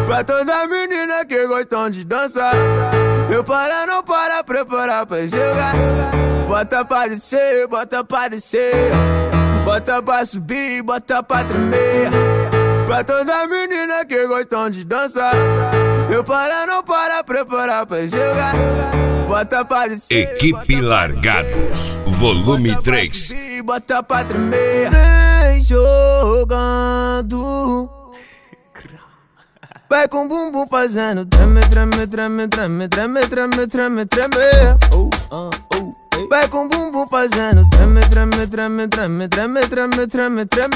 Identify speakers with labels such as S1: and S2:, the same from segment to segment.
S1: Pra toda menina que gostam de dançar, eu para, não para, preparar pra jogar. Bota pra descer, bota pra descer, bota pra subir, bota pra tremer. Pra toda menina que gostam de dançar, eu para, não para, preparar pra jogar. Bota pra descer,
S2: Equipe Largados, volume 3.
S1: Subir, bota pra tremer. Vem jogando, vai com bumbum fazendo treme, treme, treme, treme, treme, treme, treme, treme. Vai com bumbum fazendo treme, treme, treme, treme, treme, treme, treme, treme.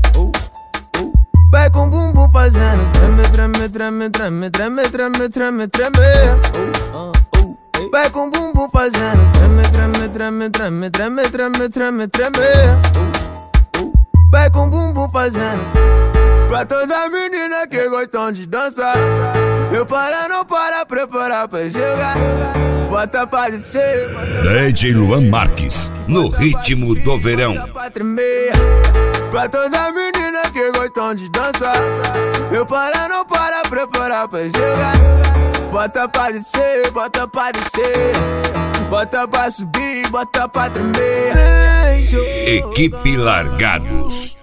S1: Vai com bumbum fazendo treme, treme, treme, treme, treme, treme, treme, treme. Vai com bumbum fazendo treme, treme, treme, treme, treme, treme, treme, treme. Vai com bumbum fazendo. Pra toda menina que gostam de dançar, eu para, não para, preparar pra jogar. Bota pra descer,
S2: DJ Luan Marques, no ritmo do verão.
S1: Bota pra tremer. Pra toda menina que gostam de dançar, eu para, não para, preparar pra jogar. Bota pra descer, bota pra descer, bota pra subir, bota pra tremer.
S2: Equipe Largados.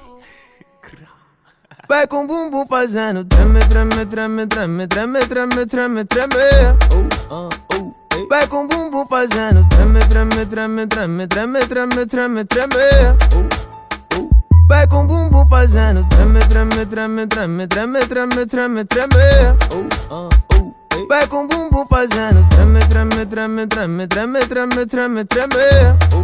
S1: Vai com bumbum fazendo treme, treme, treme, treme, treme, treme, treme, treme. Vai com bumbum fazendo treme, treme, treme, treme, treme, treme, treme, treme. Vai com bumbum fazendo treme, treme, treme, treme, treme, treme, treme, treme. Vai com bumbum fazendo treme, treme, treme, treme, treme, treme, treme, treme.